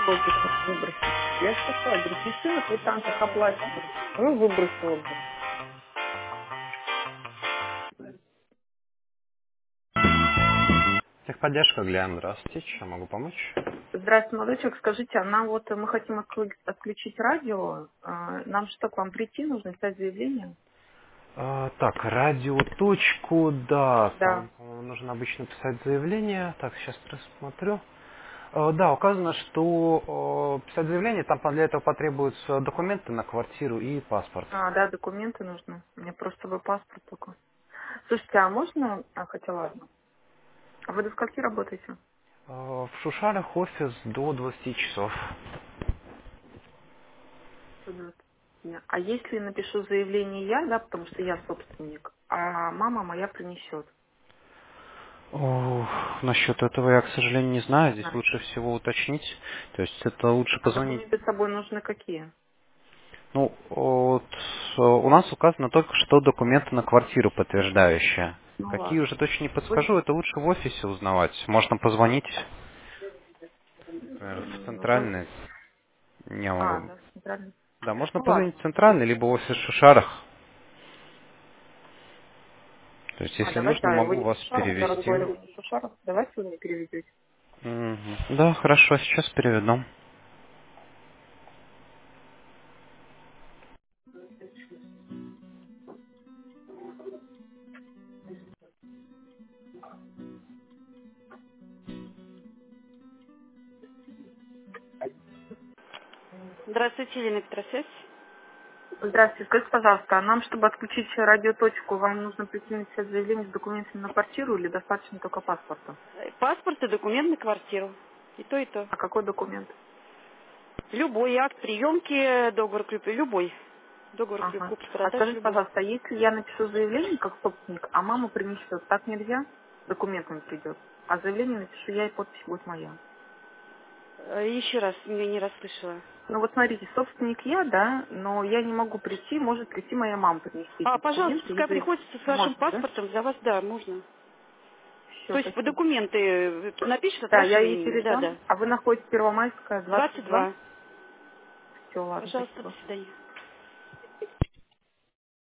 Логин выбросить. Я же сказала, говорю, пиши на квитанциях оплачено. Ну, выбросила бы. Техподдержка, Глен, здравствуйте, чем могу помочь? Здравствуйте, молодой человек. Скажите, а нам вот мы хотим отключить радио. Нам что, к вам прийти? Нужно писать заявление? Так, радиоточку, да, Да. там нужно обычно писать заявление. Так, сейчас просмотрю. Да, указано, что писать заявление, там для этого потребуются документы на квартиру и паспорт. Да, документы нужны. Мне просто бы паспорт только. Слушайте, а можно... хотя ладно. А вы до скольки работаете? В Шушарах офис до 20 часов. Вот. А если напишу заявление я, да, потому что я собственник, а мама моя принесет? Насчет этого я, к сожалению, не знаю. Не Здесь знаете. лучше всего уточнить. То есть это лучше А позвонить. документы с собой нужны какие? Ну, вот у нас указано только что документы на квартиру подтверждающие. Ну Какие ладно. уже точно не Вы... подскажу, это лучше в офисе узнавать. Можно позвонить, например, в Ну, там... центральный. Не могу. Да, центральный. Да, можно Ну позвонить в ладно. центральный, либо в офис в Шушарах. То есть, если Давайте, нужно, вы могу не вас Сушаров, я перевести. разговариваю не Сушаров. Давайте вы мне переведете. Мгм. Да, хорошо, сейчас переведу. Здравствуйте, Елена Петросвязь. Здравствуйте, скажите, пожалуйста, а нам, чтобы отключить радиоточку, вам нужно прийти написать заявление с документами на квартиру или достаточно только паспорта? Паспорт и документ на квартиру. И то, и то. А какой документ? Любой акт приемки, договор любой. Договор Ага. А купли-продажи скажите, любой. пожалуйста, а если я напишу заявление как собственник, а мама принесет, так нельзя? Документами придет. А заявление напишу я, и подпись будет моя. Еще раз, я не расслышала. Ну вот смотрите, собственник я, да, но я не могу прийти, может прийти моя мама принести эти Пожалуйста, документы и пускай приходит с вашим Можно, да? паспортом, для вас, да, можно. Все, То есть по спасибо. документы напишет от Да, я вашего ей имени, да, передам. да. А вы находитесь Первомайская, 22? 22. Все, ладно, Пожалуйста, спасибо. до свидания.